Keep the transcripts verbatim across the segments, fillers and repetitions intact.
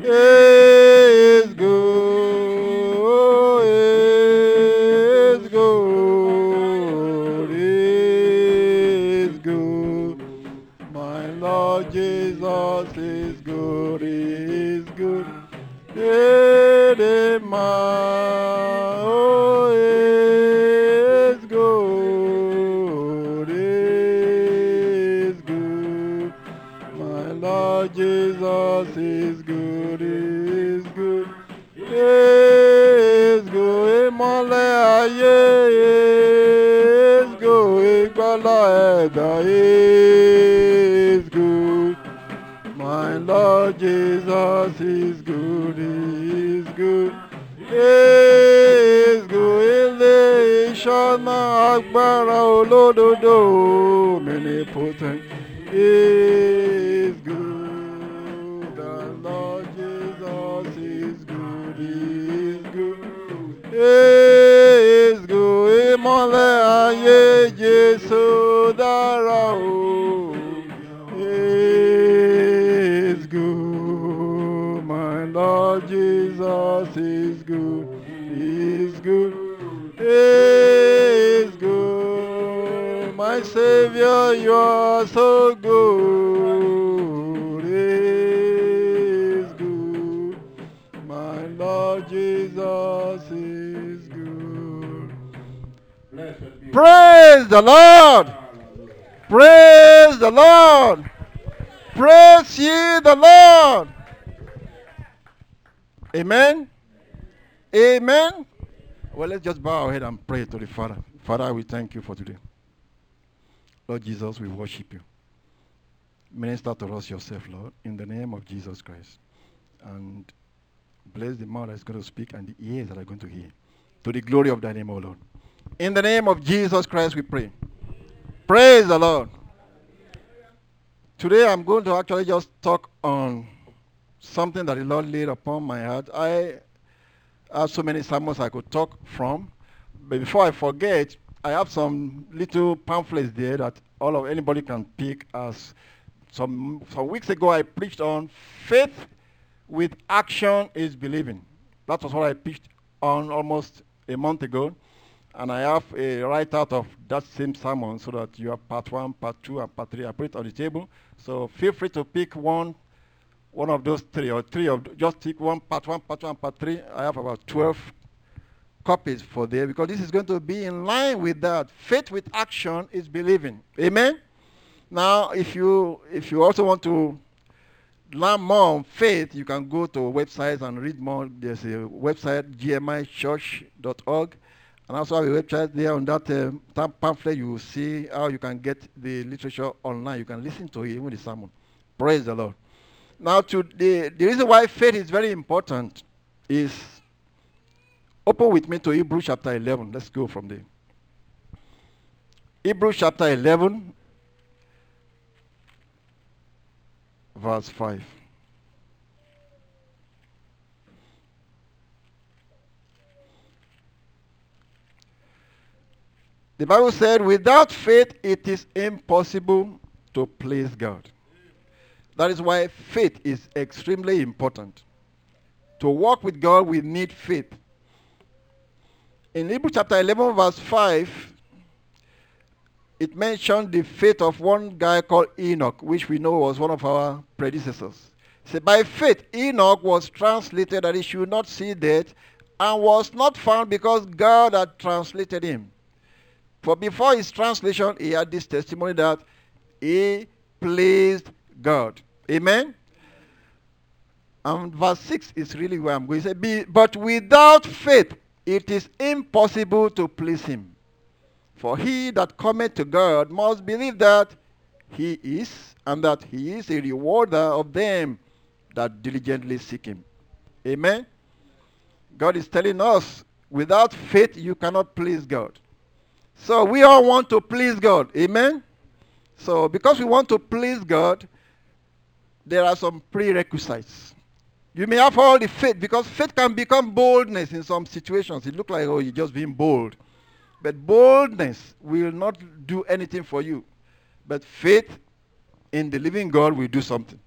is good, is good, is good. My Lord Jesus is good, is good. It is my, oh, is good, is good. My Lord Jesus is good, is good, is good. Ìmọ́lẹ̀ ayé is good, ìgbàlà ẹ̀dá is good. My Lord Jesus is good, is good, is good. Ilé ìṣọ́nà agbára olódodo, omnipotent, is good. The Lord Jesus is good, is good, is good. Ìmọ́lẹ̀ ayé Jésù dára o. Is good. My Lord Jesus is good. Is good. Is good. My Savior, you are so good. Is good. My Lord Jesus is good. Praise the Lord. Praise the Lord. Praise ye the Lord. Amen. Amen. Well, let's just bow our head and pray to the Father. Father, we thank you for today. Lord Jesus, we worship you. Minister to us yourself, Lord, in the name of Jesus Christ. And bless the mouth that is going to speak and the ears that are going to hear. To the glory of thy name, O Lord. In the name of Jesus Christ, we pray. Praise the Lord. Today I'm going to actually just talk on something that the Lord laid upon my heart. I have so many sermons I could talk from, but before I forget, I have some little pamphlets there that all of anybody can pick. As some some weeks ago I preached on faith with action is believing. That was what I preached on almost a month ago. And I have a write-out of that same sermon so that you have part one, part two, and part three. I put it on the table. So feel free to pick one one of those three, or three of, just pick one, part one, part two, and part three. I have about twelve copies for there, because this is going to be in line with that. Faith with action is believing. Amen? Now, if you if you also want to learn more on faith, you can go to websites and read more. There's a website, g m i church dot org. And also have a website there. On that uh, pamphlet, you will see how you can get the literature online. You can listen to it, even the sermon. Praise the Lord. Now, to the, the reason why faith is very important is, open with me to Hebrews chapter eleven. Let's go from there. Hebrews chapter eleven, verse five. The Bible said, without faith, it is impossible to please God. That is why faith is extremely important. To walk with God, we need faith. In Hebrews chapter eleven, verse five, it mentioned the faith of one guy called Enoch, which we know was one of our predecessors. It said, by faith, Enoch was translated that he should not see death, and was not found because God had translated him. For before his translation, he had this testimony that he pleased God. Amen? And verse six is really where I'm going to say, but without faith, it is impossible to please him. For he that cometh to God must believe that he is, and that he is a rewarder of them that diligently seek him. Amen? God is telling us, without faith, you cannot please God. So we all want to please God. Amen? So because we want to please God, there are some prerequisites. You may have all the faith, because faith can become boldness in some situations. It looks like, oh, you're just being bold. But boldness will not do anything for you. But faith in the living God will do something.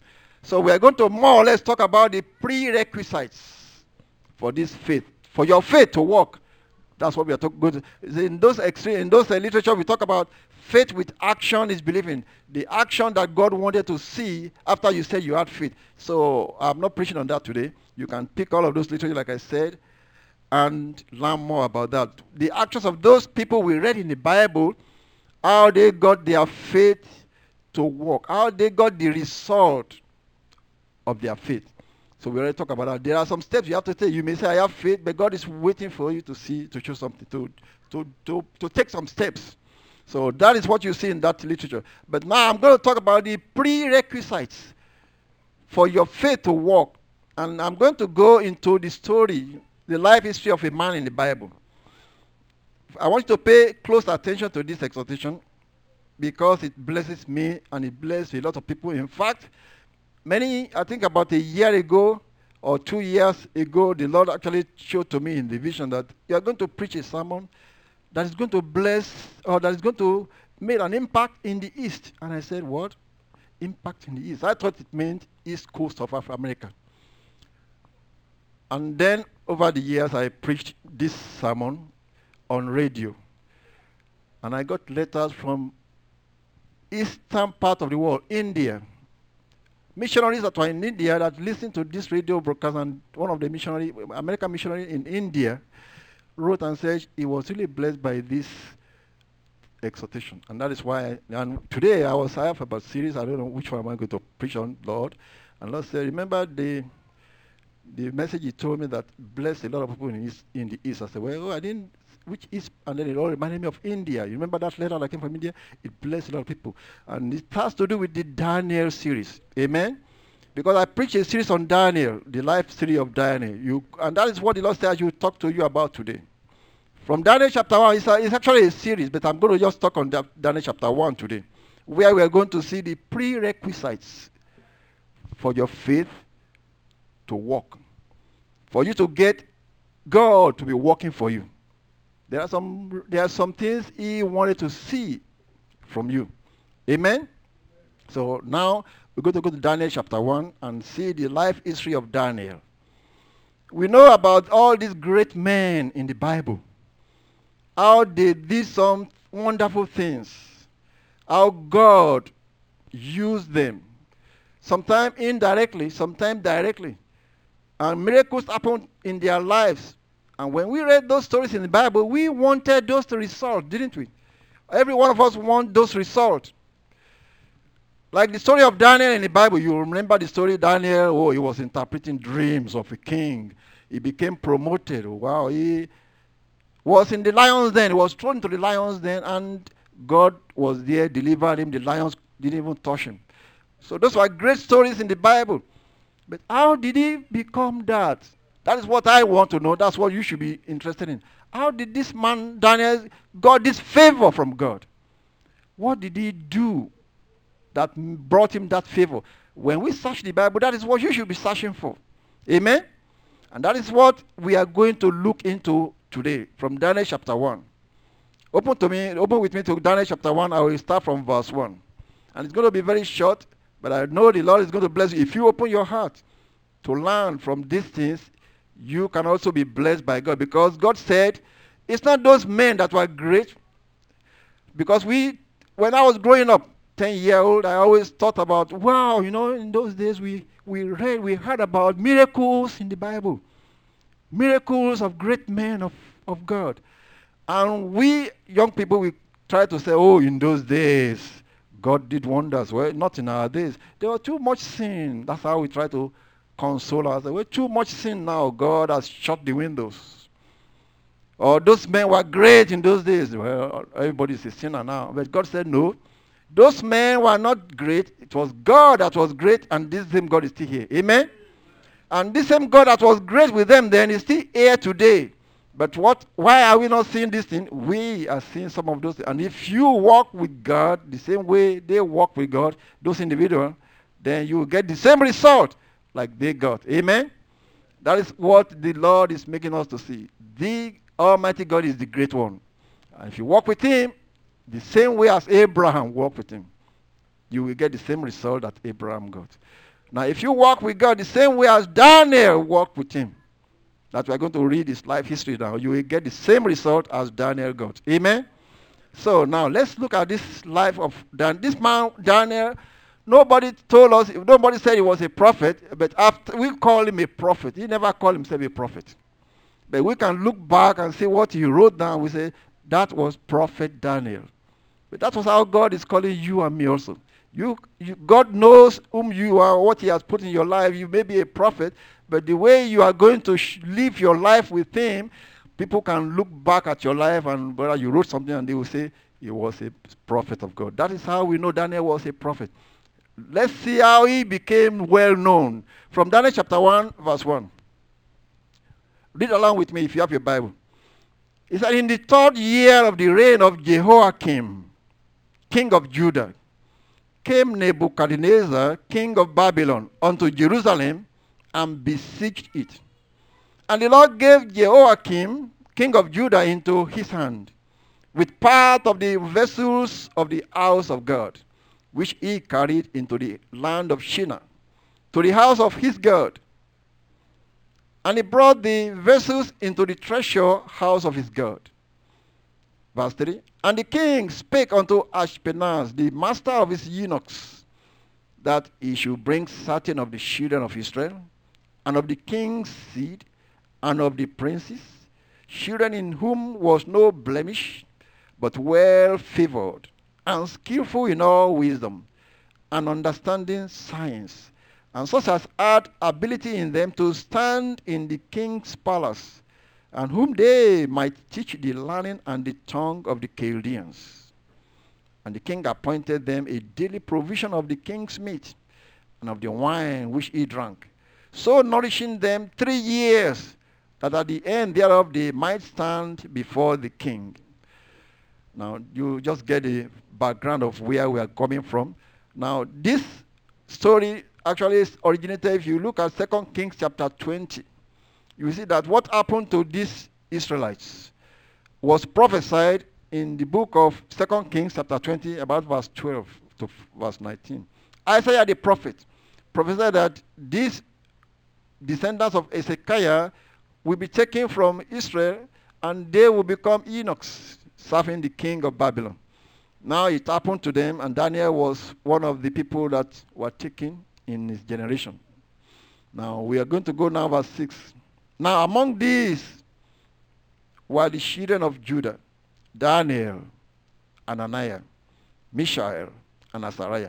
So we are going to more or less talk about the prerequisites for this faith, for your faith to work. That's what we are talking about. In those extreme, in those uh, literature, we talk about faith with action is believing. The action that God wanted to see after you said you had faith. So I'm not preaching on that today. You can pick all of those literature, like I said, and learn more about that. The actions of those people we read in the Bible, how they got their faith to work, how they got the result of their faith. So we already talked about that. There are some steps you have to take. You may say, I have faith, but God is waiting for you to see, to show something, to, to, to, to take some steps. So that is what you see in that literature. But now I'm going to talk about the prerequisites for your faith to work. And I'm going to go into the story, the life history of a man in the Bible. I want you to pay close attention to this exhortation because it blesses me and it blesses a lot of people. In fact, many, I think about a year ago or two years ago, the Lord actually showed to me in the vision that you are going to preach a sermon that is going to bless or that is going to make an impact in the East. And I said, what? Impact in the East. I thought it meant East Coast of America. And then over the years, I preached this sermon on radio. And I got letters from eastern part of the world, India. Missionaries that were in India that listened to this radio broadcast, and one of the missionary, American missionary in India, wrote and said he was really blessed by this exhortation. And that is why, I, and today I was, I have about series, I don't know which one am I going to preach on, Lord. And Lord said, remember the the message he told me that blessed a lot of people in, East, in the East. I said, well, I didn't, which East? And then it all reminded me of India. You remember that letter that came from India? It blessed a lot of people. And it has to do with the Daniel series. Amen? Because I preached a series on Daniel, the life series of Daniel. You, and that is what the Lord said I should talk to you about today. From Daniel chapter one, it's, a, it's actually a series, but I'm going to just talk on that Daniel chapter one today, where we are going to see the prerequisites for your faith to work, for you to get God to be working for you. There are some there are some things he wanted to see from you. Amen? So now we're going to go to Daniel chapter one and see the life history of Daniel. We know about all these great men in the Bible, how they did some wonderful things, how God used them, sometimes indirectly, sometimes directly. And miracles happened in their lives. And when we read those stories in the Bible, we wanted those results, didn't we? Every one of us want those results. Like the story of Daniel in the Bible, you remember the story of Daniel, oh, he was interpreting dreams of a king. He became promoted. Wow, he was in the lion's den. He was thrown into the lion's den, and God was there, delivered him. The lions didn't even touch him. So those were great stories in the Bible. But how did he become that? That is what I want to know. That's what you should be interested in. How did this man, Daniel, got this favor from God? What did he do that brought him that favor? When we search the Bible, that is what you should be searching for. Amen? And that is what we are going to look into today from Daniel chapter one. Open to me, open with me to Daniel chapter one. I will start from verse one. And it's going to be very short, but I know the Lord is going to bless you. If you open your heart to learn from these things, you can also be blessed by God. Because God said, it's not those men that were great. Because we, when I was growing up, ten year old, I always thought about, wow, you know, in those days we, we read, we heard about miracles in the Bible. Miracles of great men of, of God. And we young people, we try to say, oh, in those days, God did wonders. Well, not in our days. There was too much sin. That's how we try to console ourselves. Well, too much sin now. God has shut the windows. Or those men were great in those days. Well, everybody's a sinner now. But God said, no. Those men were not great. It was God that was great, and this same God is still here. Amen? And this same God that was great with them then is still here today. But what? Why are we not seeing this thing? We are seeing some of those things. And if you walk with God the same way they walk with God, those individuals, then you will get the same result like they got. Amen? That is what the Lord is making us to see. The Almighty God is the great one. And if you walk with him the same way as Abraham walked with him, you will get the same result that Abraham got. Now, if you walk with God the same way as Daniel walked with him, that we're going to read his life history now, you will get the same result as Daniel got. Amen? So now let's look at this life of Dan. This man, Daniel, nobody told us, nobody said he was a prophet, but after we call him a prophet. He never called himself a prophet. But we can look back and see what he wrote down. We say, that was Prophet Daniel. But that was how God is calling you and me also. You, you, God knows whom you are, what he has put in your life. You may be a prophet, but the way you are going to sh- live your life with him, people can look back at your life and whether you wrote something and they will say, he was a prophet of God. That is how we know Daniel was a prophet. Let's see how he became well known. From Daniel chapter one, verse one. Read along with me if you have your Bible. It said, in the third year of the reign of Jehoiakim, king of Judah, came Nebuchadnezzar, king of Babylon, unto Jerusalem and besieged it. And the Lord gave Jehoiakim, king of Judah, into his hand, with part of the vessels of the house of God, which he carried into the land of Shinar, to the house of his God. And he brought the vessels into the treasure house of his God. Verse three. And the king spake unto Ashpenaz, the master of his eunuchs, that he should bring certain of the children of Israel, and of the king's seed, and of the princes, children in whom was no blemish, but well favored, and skillful in all wisdom, and understanding science, and such as had ability in them to stand in the king's palace, and whom they might teach the learning and the tongue of the Chaldeans. And the king appointed them a daily provision of the king's meat, and of the wine which he drank, so nourishing them three years, that at the end thereof they might stand before the king. Now, you just get the background of where we are coming from. Now, this story actually originated, if you look at Second Kings chapter twenty, you see that what happened to these Israelites was prophesied in the book of Second Kings chapter twenty, about verse twelve to verse nineteen. Isaiah the prophet prophesied that these descendants of Hezekiah will be taken from Israel and they will become eunuchs serving the king of Babylon. Now it happened to them, and Daniel was one of the people that were taken in his generation. Now we are going to go now verse six. Now among these were the children of Judah, Daniel, Ananiah, Mishael, and Azariah.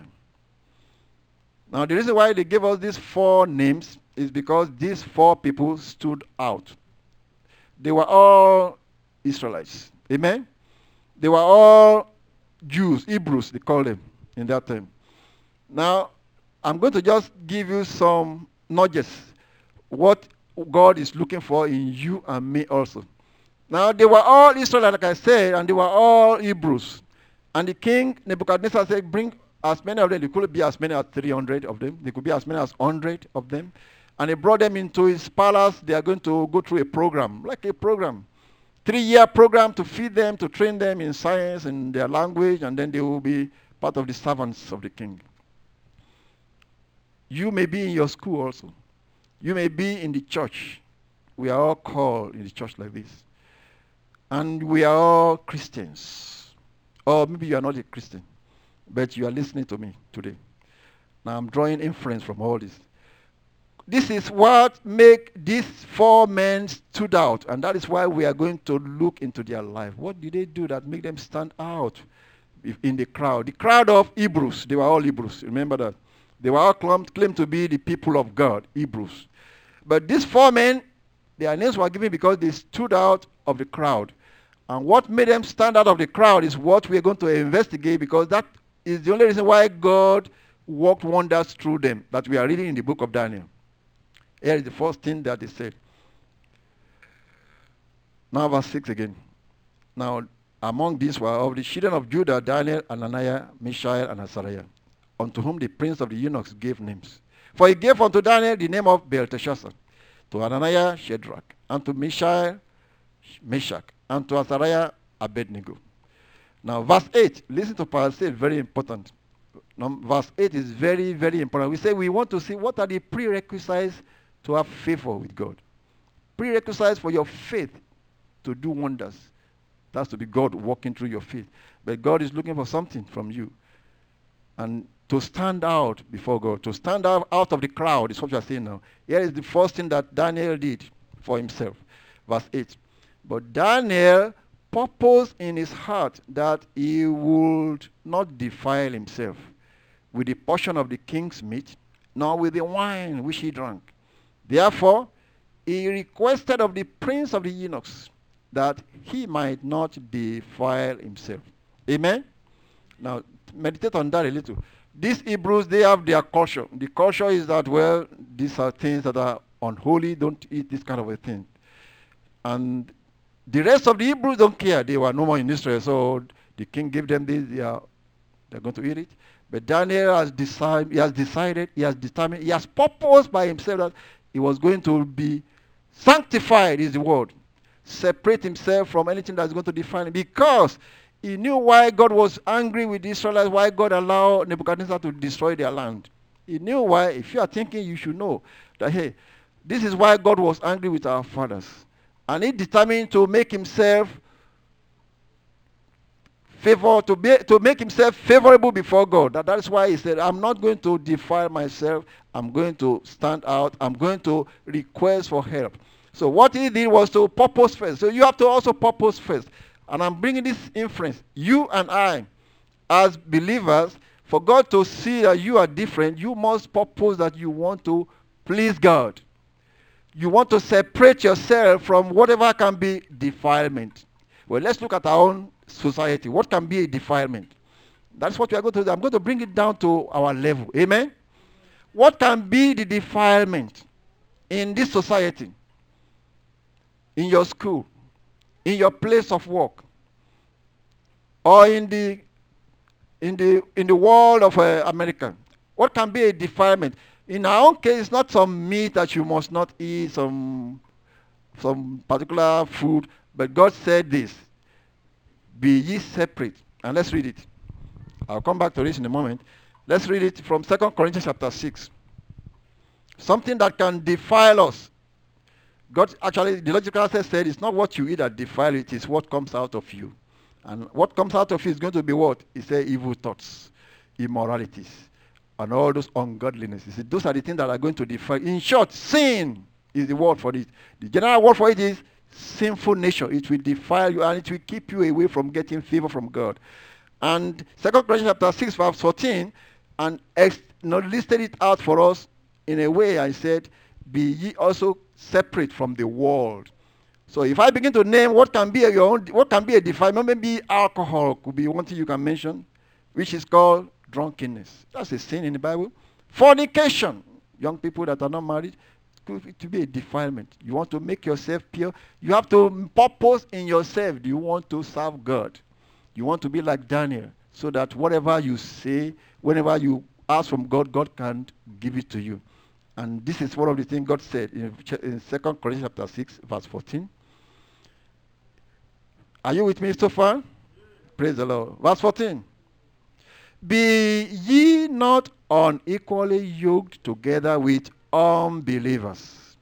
Now the reason why they gave us these four names is because these four people stood out. They were all Israelites. Amen? They were all Jews, Hebrews, they call them in that time. Now, I'm going to just give you some nudges, what God is looking for in you and me also. Now, they were all Israelites, like I said, and they were all Hebrews. And the king, Nebuchadnezzar, said, bring as many of them. There could be as many as three hundred of them. There could be as many as one hundred of them. And he brought them into his palace. They are going to go through a program, like a program. Three-year program to feed them, to train them in science and their language, and then they will be part of the servants of the king. You may be in your school also. You may be in the church. We are all called in the church like this. And we are all Christians. Or maybe you are not a Christian, but you are listening to me today. Now I'm drawing inference from all this. This is what make these four men stood out, and that is why we are going to look into their life. What did they do that make them stand out in the crowd? The crowd of Hebrews, they were all Hebrews. Remember that. They were all claimed, claimed to be the people of God, Hebrews. But these four men, their names were given because they stood out of the crowd. And what made them stand out of the crowd is what we are going to investigate, because that is the only reason why God worked wonders through them that we are reading in the book of Daniel. Here is the first thing that he said. Now verse six again. Now among these were of the children of Judah, Daniel, Ananiah, Mishael, and Azariah, unto whom the prince of the eunuchs gave names. For he gave unto Daniel the name of Belteshazzar, to Ananiah Shadrach, and to Mishael Meshach, and to Azariah Abednego. Now verse eight, listen to Paul, say very important. Num- verse eight is very, very important. We say we want to see what are the prerequisites to have favor with God. Prerequisites for your faith to do wonders. That's to be God walking through your faith. But God is looking for something from you. And to stand out before God, to stand out, out of the crowd is what you are saying now. Here is the first thing that Daniel did for himself. Verse eight. But Daniel purposed in his heart that he would not defile himself with the portion of the king's meat, nor with the wine which he drank. Therefore, he requested of the prince of the eunuchs that he might not defile himself. Amen? Now, meditate on that a little. These Hebrews, they have their culture. The culture is that, well, these are things that are unholy. Don't eat this kind of a thing. And the rest of the Hebrews don't care. They were no more in Israel, so the king gave them this. They are, they're going to eat it. But Daniel has decided, he has decided, he has determined, he has purposed by himself that he was going to be sanctified, is the word. Separate himself from anything that's going to define him, because he knew why God was angry with the Israelites, why God allowed Nebuchadnezzar to destroy their land. He knew why. If you are thinking, you should know that, hey, this is why God was angry with our fathers. And he determined to make himself favor, to be to make himself favorable before God. That, that is why he said, I'm not going to defile myself. I'm going to stand out. I'm going to request for help. So what he did was to purpose first. So you have to also purpose first. And I'm bringing this inference. You and I, as believers, for God to see that you are different, you must purpose that you want to please God. You want to separate yourself from whatever can be defilement. Well, let's look at our own society. What can be a defilement? That's what we are going to do. I'm going to bring it down to our level. Amen? What can be the defilement in this society? In your school, in your place of work, or in the in the in the world of uh, America? What can be a defilement? In our own case, it's not some meat that you must not eat, some some particular food, but God said this: be ye separate. And let's read it. I'll come back to this in a moment. Let's read it from Second Corinthians chapter six. Something that can defile us. God actually, the logical sense said, it's not what you eat that defile it, it's what comes out of you. And what comes out of you is going to be what? He said evil thoughts, immoralities, and all those ungodliness. He said those are the things that are going to defile. In short, sin is the word for it. The general word for it is sinful nature. It will defile you and it will keep you away from getting favor from God. And Second Corinthians chapter six, verse fourteen, and ex- not listed it out for us in a way. I said, be ye also separate from the world. So if I begin to name what can be a, your own, what can be a defilement, maybe alcohol could be one thing you can mention, which is called drunkenness. That's a sin in the Bible. Fornication, young people that are not married, could to be a defilement. You want to make yourself pure. You have to purpose in yourself. Do you want to serve God? You want to be like Daniel, so that whatever you say, whenever you ask from God, God can give it to you. And this is one of the things God said in, in Second Corinthians chapter six, verse fourteen. Are you with me so far? Praise the Lord. Verse fourteen. Be ye not unequally yoked together with unbelievers.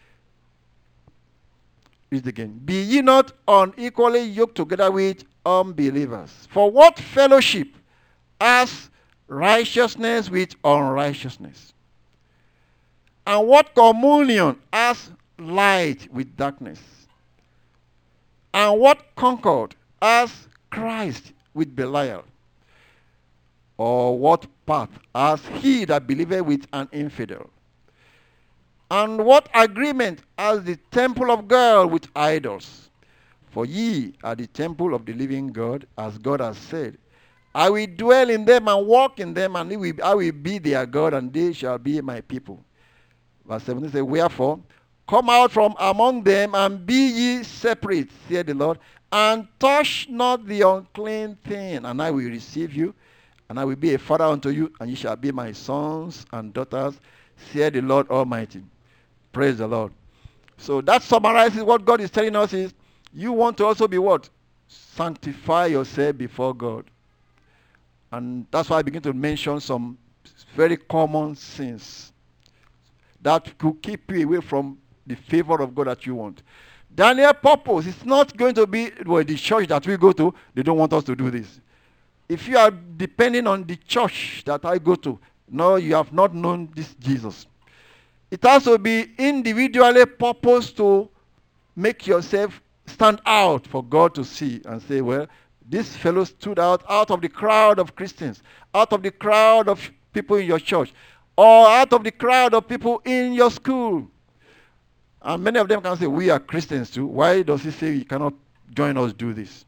Read again. Be ye not unequally yoked together with unbelievers. For what fellowship has righteousness with unrighteousness? And what communion has light with darkness? And what concord has Christ with Belial? Or what part has he that believeth with an infidel? And what agreement has the temple of God with idols? For ye are the temple of the living God, as God has said, I will dwell in them and walk in them, and I will be their God, and they shall be my people. Verse seventeen says, wherefore, come out from among them, and be ye separate, saith the Lord, and touch not the unclean thing, and I will receive you, and I will be a father unto you, and ye shall be my sons and daughters, saith the Lord Almighty. Praise the Lord. So that summarizes what God is telling us is, you want to also be what? Sanctify yourself before God. And that's why I begin to mention some very common sins that could keep you away from the favor of God that you want. Daniel's purpose is not going to be, well, the church that we go to, they don't want us to do this. If you are depending on the church that I go to, no, you have not known this Jesus. It has to be individually purposed to make yourself stand out for God to see and say, well, this fellow stood out out of the crowd of Christians, out of the crowd of people in your church, or out of the crowd of people in your school. And many of them can say, we are Christians too. Why does he say you cannot join us do this?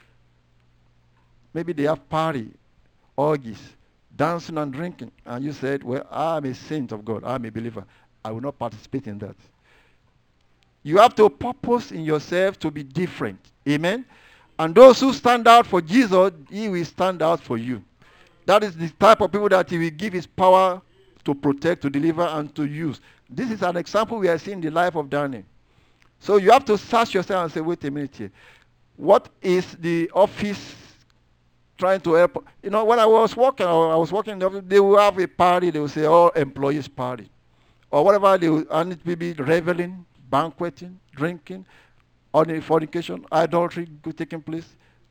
Maybe they have party, orgies, dancing and drinking. And you said, well, I'm a saint of God. I'm a believer. I will not participate in that. You have to purpose in yourself to be different. Amen? And those who stand out for Jesus, he will stand out for you. That is the type of people that he will give his power to protect, to deliver, and to use. This is an example we are seeing in the life of Daniel. So you have to search yourself and say, wait a minute here. What is the office trying to help? You know, when I was working, I was working in the office, they will have a party, they will say, all employees party. Or whatever, they will, and it will be reveling, banqueting, drinking, ordinary fornication, adultery taking place.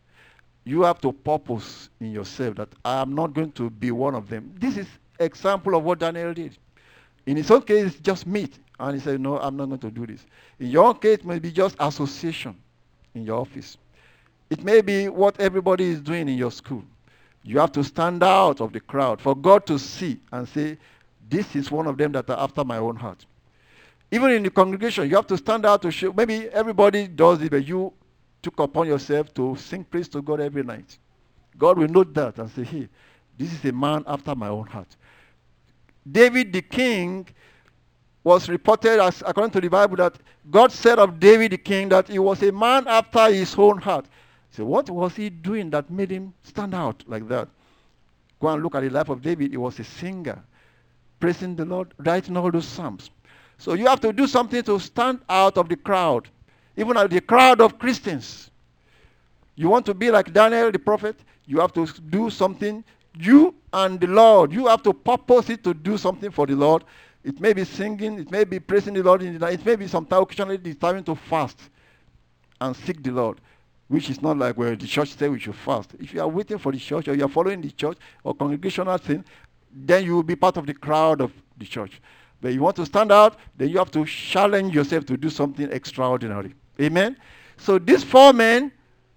You have to purpose in yourself that I am not going to be one of them. This is example of what Daniel did. In his own case, it's just meat. And he said, no, I'm not going to do this. In your own case, it may be just association in your office. It may be what everybody is doing in your school. You have to stand out of the crowd for God to see and say, this is one of them that are after my own heart. Even in the congregation, you have to stand out to show. Maybe everybody does it, but you took upon yourself to sing praise to God every night. God will note that and say, hey, this is a man after my own heart. David the king was reported, as according to the Bible, that God said of David the king that he was a man after his own heart. So what was he doing that made him stand out like that? Go and look at the life of David. He was a singer, praising the Lord, writing all those psalms. So you have to do something to stand out of the crowd, even out of the crowd of Christians. You want to be like Daniel the prophet, you have to do something. You and the Lord, you have to purpose it to do something for the Lord. It may be singing, it may be praising the Lord in the night, it may be sometimes occasionally determined to fast and seek the Lord, which is not like where the church says we should fast. If you are waiting for the church or you are following the church or congregational thing, then you will be part of the crowd of the church. But you want to stand out, then you have to challenge yourself to do something extraordinary. Amen? So these four men,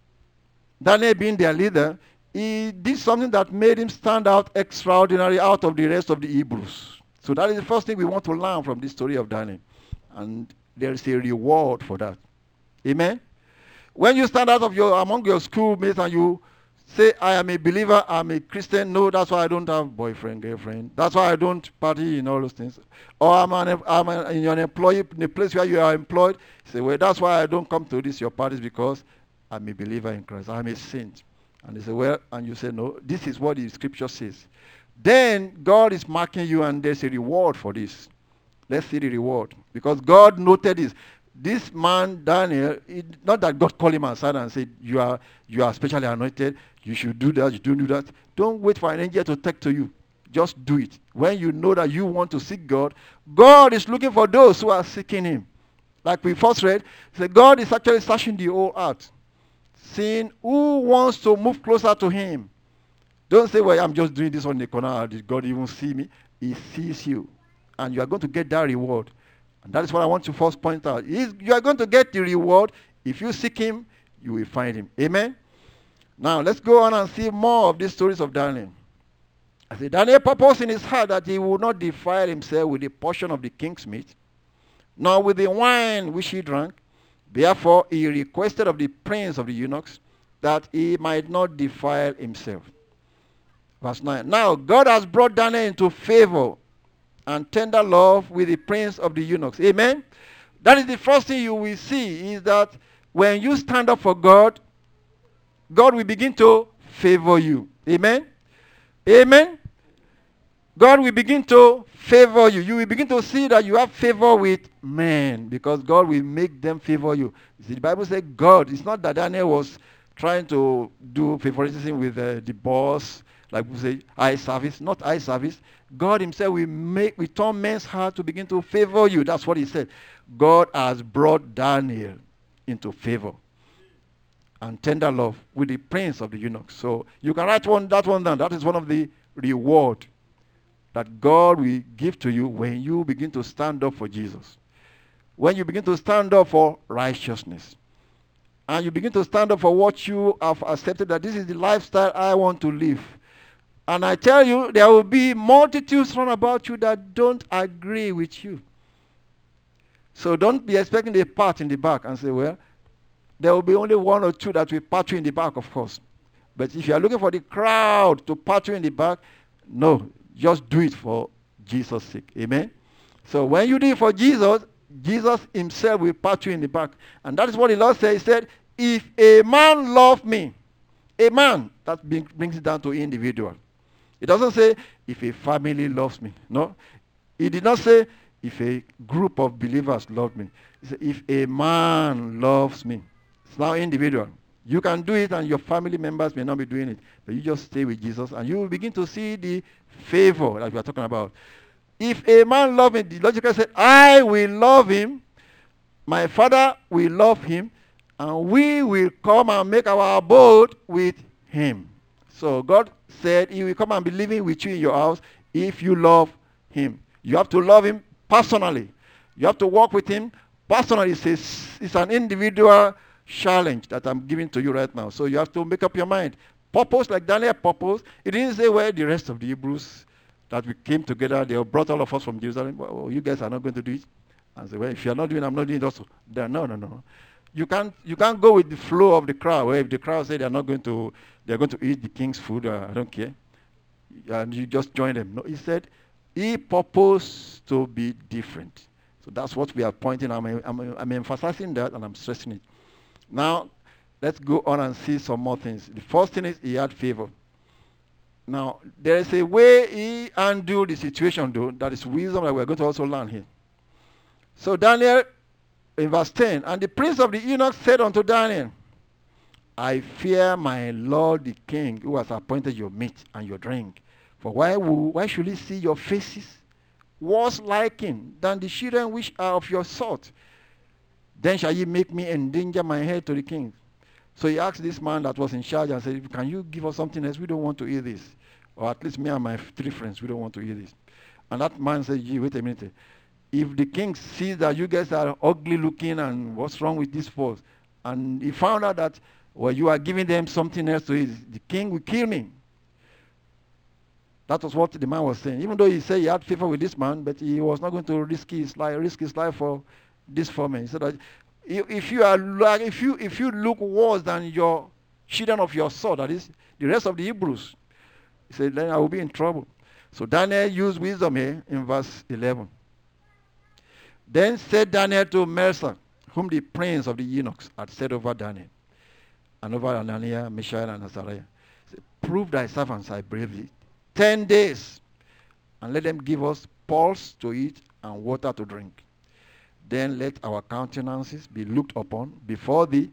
Daniel being their leader, he did something that made him stand out extraordinary out of the rest of the Hebrews. So that is the first thing we want to learn from this story of Daniel. And there is a reward for that. Amen? When you stand out of your among your schoolmates and you say, I am a believer, I'm a Christian, no, that's why I don't have boyfriend, girlfriend. That's why I don't party in all those things. Or I'm, an, I'm an, in your employee, in a place where you are employed, say, well, that's why I don't come to this, your parties, because I'm a believer in Christ. I'm a saint. And they say, well, and you say, no, this is what the scripture says. Then God is marking you and there's a reward for this. Let's see the reward. Because God noted this. This man, Daniel, it, not that God called him aside and said, you are you are specially anointed, you should do that, you don't do that. Don't wait for an angel to talk to you. Just do it. When you know that you want to seek God, God is looking for those who are seeking him. Like we first read, said God is actually searching the whole earth, seeing who wants to move closer to him. Don't say, well, I'm just doing this on the corner. Did God even see me? He sees you. And you are going to get that reward. And that is what I want to first point out. He's, you are going to get the reward. If you seek him, you will find him. Amen? Now, let's go on and see more of these stories of Daniel. I say, Daniel purposed in his heart that he would not defile himself with a portion of the king's meat, nor with the wine which he drank. Therefore, he requested of the prince of the eunuchs that he might not defile himself. Verse nine. Now, God has brought Daniel into favor and tender love with the prince of the eunuchs. Amen? That is the first thing you will see, is that when you stand up for God, God will begin to favor you. Amen? Amen? God will begin to favor you. You will begin to see that you have favor with men, because God will make them favor you. You see, the Bible says God. It's not that Daniel was trying to do favoritism with uh, the boss, like we say, eye service, not eye service. God himself will make, will turn men's heart to begin to favor you. That's what he said. God has brought Daniel into favor and tender love with the prince of the eunuchs. So you can write one, that one down. That is one of the reward that God will give to you when you begin to stand up for Jesus. When you begin to stand up for righteousness. And you begin to stand up for what you have accepted, that this is the lifestyle I want to live. And I tell you, there will be multitudes round about you that don't agree with you. So don't be expecting a pat in the back and say, well, there will be only one or two that will pat you in the back, of course. But if you are looking for the crowd to pat you in the back, no, just do it for Jesus' sake. Amen? So when you do it for Jesus, Jesus himself will pat you in the back. And that is what the Lord said. He said, if a man love me, a man, that brings it down to individual. It doesn't say, if a family loves me. No. He did not say, if a group of believers love me. He said, if a man loves me. It's now individual. You can do it and your family members may not be doing it. But you just stay with Jesus and you will begin to see the favor that we are talking about. If a man love me, the logical said, I will love him, my Father will love him, and we will come and make our abode with him. So God said he will come and be living with you in your house if you love him. You have to love him personally. You have to walk with him personally. It's, a, it's an individual challenge that I'm giving to you right now. So you have to make up your mind. Purpose, like Daniel purpose, it didn't say where the rest of the Hebrews that we came together, they brought all of us from Jerusalem. Well, you guys are not going to do it. And say, well, if you're not doing it, I'm not doing it also. Then, no, no, no. You can't, you can't go with the flow of the crowd. Where if the crowd say they're not going to, they're going to eat the king's food, uh, I don't care. And you just join them. No, he said, he purposed to be different. So that's what we are pointing. I'm, I'm, I'm emphasizing that and I'm stressing it. Now, let's go on and see some more things. The first thing is he had favor. Now, there is a way he handled the situation, though, that is wisdom that we're going to also learn here. So Daniel, in verse ten, and the prince of the eunuchs said unto Daniel, I fear my lord the king, who has appointed your meat and your drink. For why, will, why should he see your faces worse liking than the children which are of your sort? Then shall ye make me endanger my head to the king. So he asked this man that was in charge and said, can you give us something else? We don't want to eat this. Or at least me and my three friends, we don't want to eat this. And that man said, gee, wait a minute. If the king sees that you guys are ugly looking and what's wrong with this force, and he found out that, well, you are giving them something else to eat, the king will kill me. That was what the man was saying. Even though he said he had favor with this man, but he was not going to risk his life, risk his life for this foreman. He said that if you are like, if you if you look worse than your children of your sword, that is the rest of the Hebrews, he said, then I will be in trouble. So Daniel used wisdom here in verse eleven. Then said Daniel to Melchizedek, whom the prince of the eunuchs had set over Daniel, and over Ananiah, Mishael, and Azariah, said, prove thy servants, I bravely, ten days, and let them give us pulse to eat and water to drink. Then let our countenances be looked upon before thee,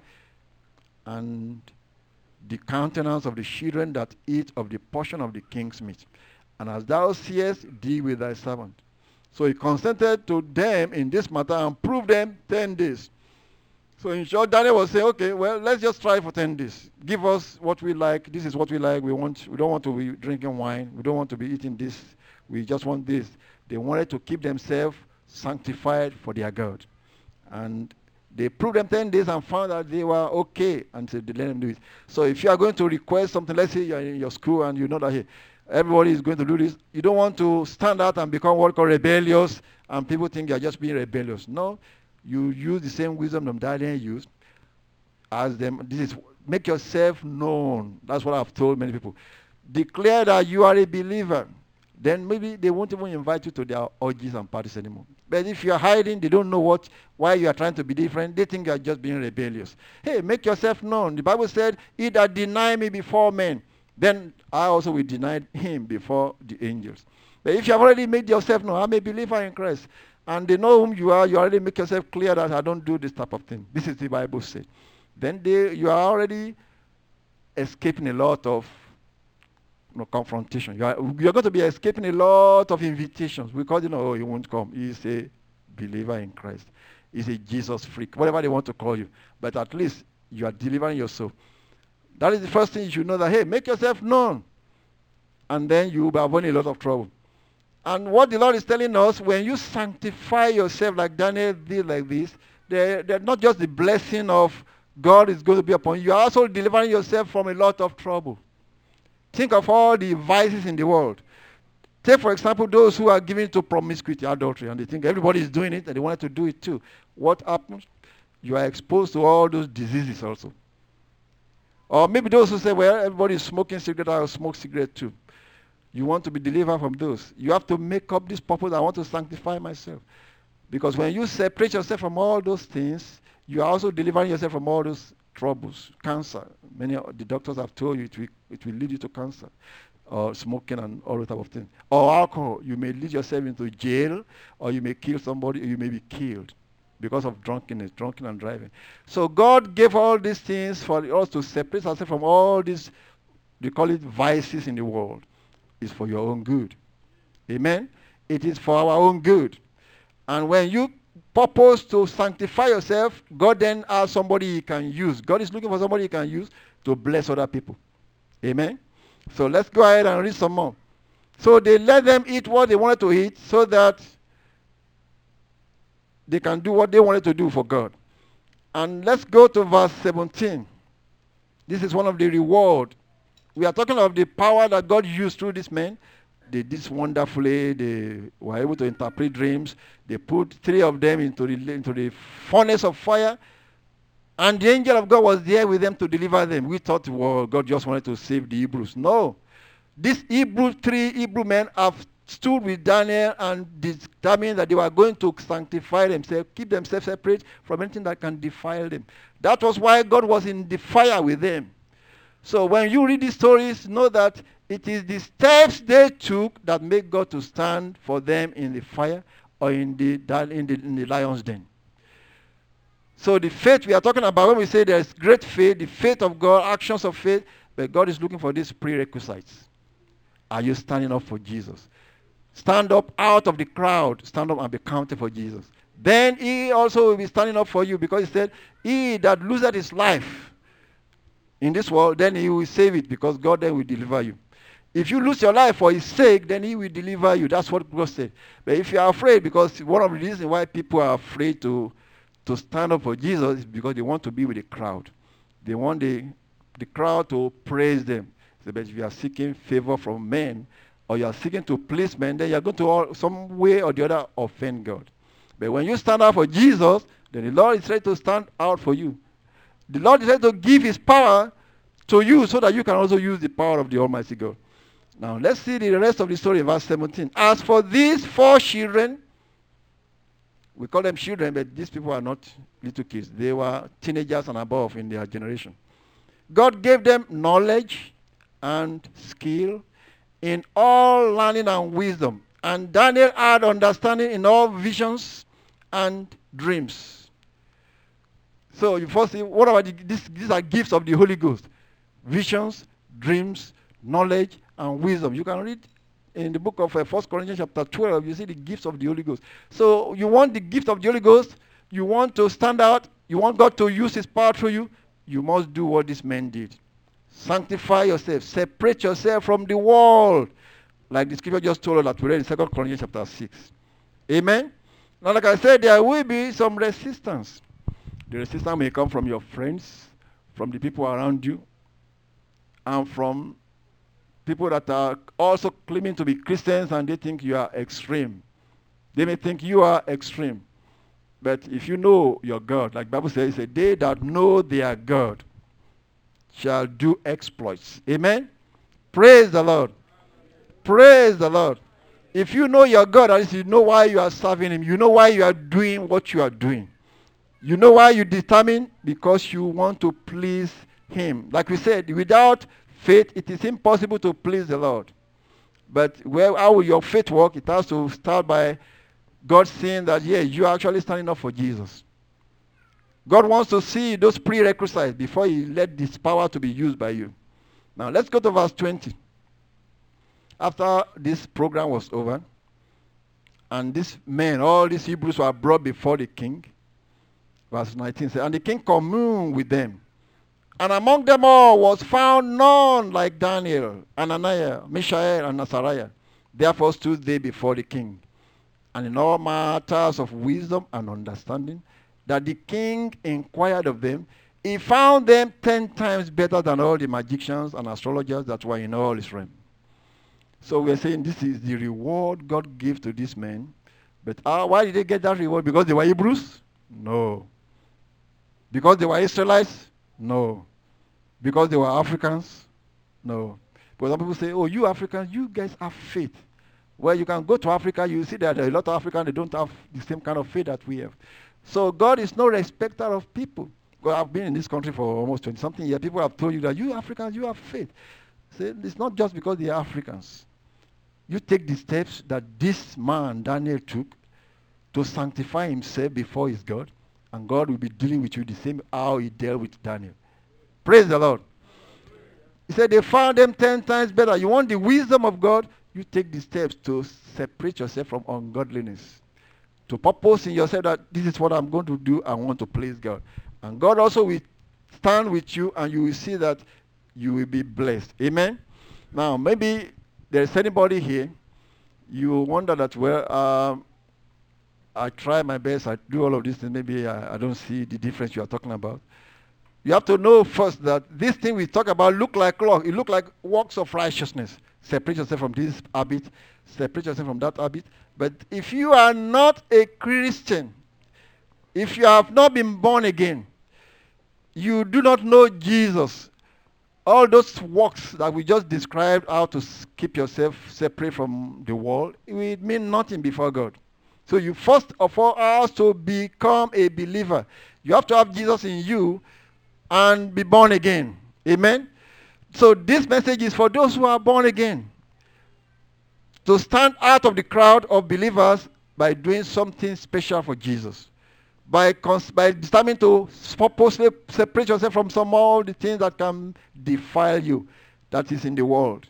and the countenance of the children that eat of the portion of the king's meat. And as thou seest, deal with thy servant. So he consented to them in this matter and proved them ten days. So in short, Daniel was saying, okay, well, let's just try for ten days. Give us what we like. This is what we like. We want. We don't want to be drinking wine. We don't want to be eating this. We just want this. They wanted to keep themselves sanctified for their God. And they proved them ten days and found that they were okay, and so they let them do it. So if you are going to request something, let's say you're in your school and you know that hey, everybody is going to do this, you don't want to stand out and become what called rebellious, and people think you're just being rebellious. No, you use the same wisdom that Daniel used. As them, this is make yourself known. That's what I've told many people. Declare that you are a believer. Then maybe they won't even invite you to their orgies and parties anymore. But if you're hiding, they don't know what, why you are trying to be different. They think you're just being rebellious. Hey, make yourself known. The Bible said, he that deny me before men, then I also will deny him before the angels. But if you have already made yourself known, I'm a believer in Christ, and they know whom you are, you already make yourself clear that I don't do this type of thing. This is the Bible said. Then they, you are already escaping a lot of no confrontation. You are, you're going to be escaping a lot of invitations because, you know, oh, he won't come. He's a believer in Christ. He's a Jesus freak, whatever they want to call you. But at least you are delivering your soul. That is the first thing you should know, that, hey, make yourself known. And then you will avoid a lot of trouble. And what the Lord is telling us, when you sanctify yourself like Daniel did like this, they're, they're not just the blessing of God is going to be upon you. You are also delivering yourself from a lot of trouble. Think of all the vices in the world. Take, for example, those who are given to promiscuity, adultery, and they think everybody is doing it and they want to do it too. What happens? You are exposed to all those diseases also. Or maybe those who say, well, everybody is smoking cigarette, I will smoke cigarette too. You want to be delivered from those. You have to make up this purpose, I want to sanctify myself. Because when you separate yourself from all those things, you are also delivering yourself from all those troubles. Cancer. Many of the doctors have told you it will, it will lead you to cancer. Or smoking and all that type of things. Or alcohol. You may lead yourself into jail, or you may kill somebody, or you may be killed because of drunkenness, drunken and driving. So God gave all these things for us to separate ourselves from all these, they call it vices in the world. It's for your own good. Amen? It is for our own good. And when you purpose to sanctify yourself, God then has somebody he can use. God is looking for somebody he can use to bless other people. Amen? So let's go ahead and read some more. So they let them eat what they wanted to eat so that they can do what they wanted to do for God. And let's go to verse seventeen. This is one of the reward. We are talking of the power that God used through this man. They did this wonderfully. They were able to interpret dreams. They put three of them into the, into the furnace of fire. And the angel of God was there with them to deliver them. We thought, well, God just wanted to save the Hebrews. No. These Hebrew, three Hebrew men have stood with Daniel and determined that they were going to sanctify themselves, keep themselves separate from anything that can defile them. That was why God was in the fire with them. So when you read these stories, know that it is the steps they took that make God to stand for them in the fire or in the, in the, in the lion's den. So the faith we are talking about, when we say there's great faith, the faith of God, actions of faith, but God is looking for these prerequisites. Are you standing up for Jesus? Stand up out of the crowd. Stand up and be counted for Jesus. Then he also will be standing up for you, because he said, he that loseth his life in this world, then he will save it, because God then will deliver you. If you lose your life for his sake, then he will deliver you. That's what God said. But if you are afraid, because one of the reasons why people are afraid to, to stand up for Jesus is because they want to be with the crowd. They want the, the crowd to praise them. So, but if you are seeking favor from men, or you are seeking to please men, then you are going to all, some way or the other offend God. But when you stand out for Jesus, then the Lord is ready to stand out for you. The Lord is ready to give his power to you so that you can also use the power of the Almighty God. Now, let's see the rest of the story in verse seventeen. As for these four children, we call them children, but these people are not little kids. They were teenagers and above in their generation. God gave them knowledge and skill in all learning and wisdom. And Daniel had understanding in all visions and dreams. So you first see, what about the, this, these are gifts of the Holy Ghost. Visions, dreams, knowledge, and wisdom. You can read in the book of uh, First Corinthians chapter twelve, you see the gifts of the Holy Ghost. So you want the gift of the Holy Ghost, you want to stand out, you want God to use his power through you, you must do what this man did. Sanctify yourself, separate yourself from the world. Like the scripture just told us that we read in Second Corinthians chapter six. Amen? Now, like I said, there will be some resistance. The resistance may come from your friends, from the people around you, and from people that are also claiming to be Christians and they think you are extreme. They may think you are extreme. But if you know your God, like the Bible says, it's a day that know their God shall do exploits. Amen? Praise the Lord. Praise the Lord. If you know your God, at least you know why you are serving him. You know why you are doing what you are doing. You know why you determine? Because you want to please him. Like we said, without faith, it is impossible to please the Lord. But where, how will your faith work? It has to start by God seeing that, yeah, you are actually standing up for Jesus. God wants to see those prerequisites before he let this power to be used by you. Now, let's go to verse twenty. after this program was over, and these men, all these Hebrews were brought before the king, verse nineteen says, and the king communed with them. And among them all was found none like Daniel, Ananiah, Mishael, and Azariah. Therefore stood they before the king. And in all matters of wisdom and understanding, that the king inquired of them, he found them ten times better than all the magicians and astrologers that were in all his realm. So we're saying this is the reward God gave to these men. But uh, why did they get that reward? Because they were Hebrews? No. Because they were Israelites? No. Because they were Africans? No. But some people say, oh, you Africans, you guys have faith. Well, you can go to Africa, you see that there are a lot of Africans, they don't have the same kind of faith that we have. So God is no respecter of people. Well, I've been in this country for almost twenty-something years. People have told you that you Africans, you have faith. See, it's not just because they are Africans. You take the steps that this man, Daniel, took to sanctify himself before his God, and God will be dealing with you the same how he dealt with Daniel. Praise the Lord. He said they found them ten times better. You want the wisdom of God? You take the steps to separate yourself from ungodliness. To purpose in yourself that this is what I'm going to do. I want to please God. And God also will stand with you, and you will see that you will be blessed. Amen? Now, maybe there's anybody here, you wonder that, well, um, I try my best, I do all of these things, maybe I, I don't see the difference you are talking about. You have to know first that this thing we talk about look like law. It look like works of righteousness. Separate yourself from this habit. Separate yourself from that habit. But if you are not a Christian, if you have not been born again, you do not know Jesus, all those works that we just described, how to keep yourself separate from the world, it will mean nothing before God. So you first of all have to become a believer. You have to have Jesus in you and be born again. Amen? So this message is for those who are born again. To stand out of the crowd of believers by doing something special for Jesus. By, cons- by determining to purposely separate yourself from some of the things that can defile you, that is in the world.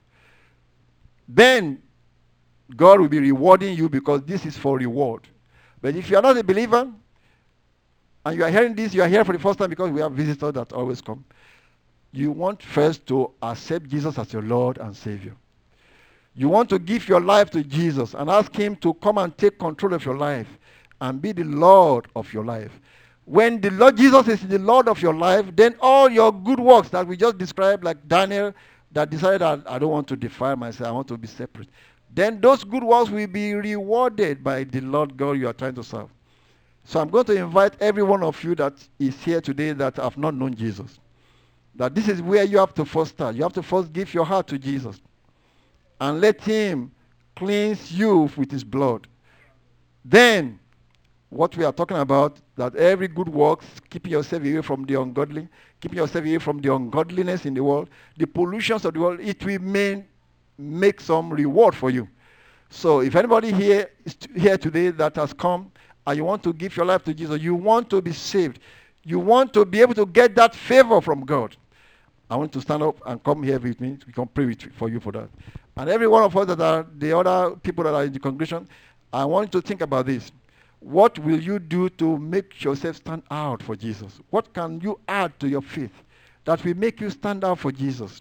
Then God will be rewarding you, because this is for reward. But if you are not a believer, and you are hearing this, you are here for the first time, because we have visitors that always come. You want first to accept Jesus as your Lord and Savior. You want to give your life to Jesus and ask him to come and take control of your life and be the Lord of your life. When the Lord Jesus is the Lord of your life, then all your good works that we just described, like Daniel, that decided that I don't want to defile myself, I want to be separate. Then those good works will be rewarded by the Lord God you are trying to serve. So I'm going to invite every one of you that is here today that have not known Jesus. That this is where you have to first start. You have to first give your heart to Jesus. And let him cleanse you with his blood. Then, what we are talking about, that every good works, keeping yourself away from the ungodly, keeping yourself away from the ungodliness in the world, the pollutions of the world, it will mean, make some reward for you. So if anybody here is t- here today that has come and you want to give your life to Jesus, you want to be saved, you want to be able to get that favor from God, I want to stand up and come here with me. We can pray with, for you for that. And every one of us that are the other people that are in the congregation, I want you to think about this. What will you do to make yourself stand out for Jesus? What can you add to your faith that will make you stand out for Jesus?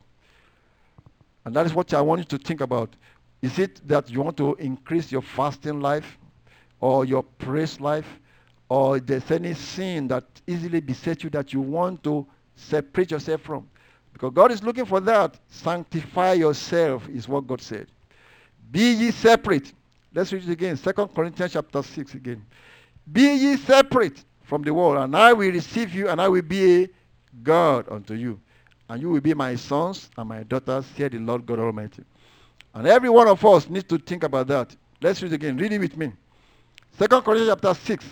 And that is what I want you to think about. Is it that you want to increase your fasting life or your praise life, or there's any sin that easily besets you that you want to separate yourself from? Because God is looking for that. Sanctify yourself is what God said. Be ye separate. Let's read it again. Second Corinthians chapter six again. Be ye separate from the world, and I will receive you, and I will be a God unto you. And you will be my sons and my daughters, said the Lord God Almighty. And every one of us needs to think about that. Let's read it again. Read it with me. Second Corinthians chapter six,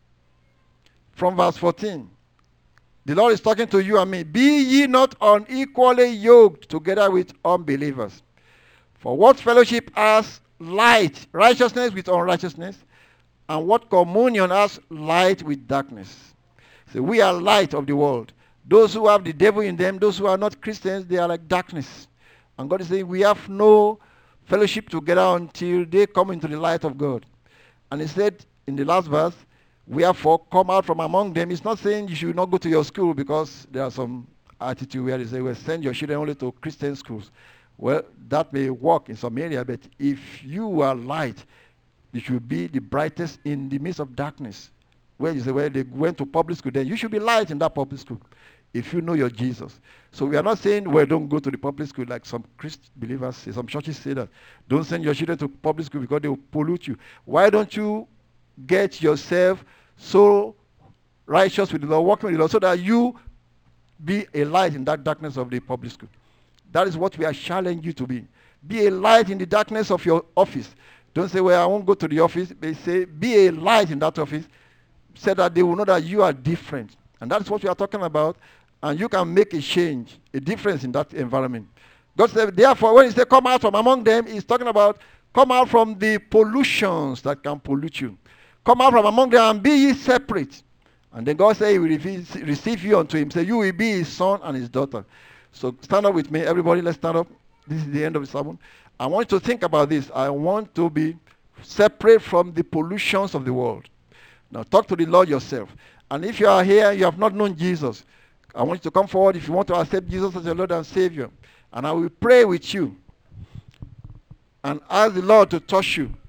from verse fourteen. The Lord is talking to you and me. Be ye not unequally yoked together with unbelievers. For what fellowship has light, righteousness with unrighteousness? And what communion has light with darkness? So we are light of the world. Those who have the devil in them, those who are not Christians, they are like darkness. And God is saying we have no fellowship together until they come into the light of God. And he said in the last verse, wherefore come out from among them. It's not saying you should not go to your school, because there are some attitude where they say, well, send your children only to Christian schools. Well, that may work in some area, but if you are light, you should be the brightest in the midst of darkness. Where you say, well, they went to public school, then you should be light in that public school if you know your Jesus. So we are not saying, well, don't go to the public school like some Christian believers say, some churches say that. Don't send your children to public school because they will pollute you. Why don't you get yourself so righteous with the Lord, working with the Lord, so that you be a light in that darkness of the public school? That is what we are challenging you to be. Be a light in the darkness of your office. Don't say, well, I won't go to the office. They say, be a light in that office, so that they will know that you are different. And that's what we are talking about. And you can make a change, a difference in that environment. God said, therefore, when he said come out from among them, he's talking about come out from the pollutions that can pollute you. Come out from among them and be ye separate. And then God said he will receive you unto him. Say, you will be his son and his daughter. So stand up with me. Everybody, let's stand up. This is the end of the sermon. I want you to think about this. I want to be separate from the pollutions of the world. Now talk to the Lord yourself. And if you are here, you have not known Jesus, I want you to come forward if you want to accept Jesus as your Lord and Savior. And I will pray with you and ask the Lord to touch you.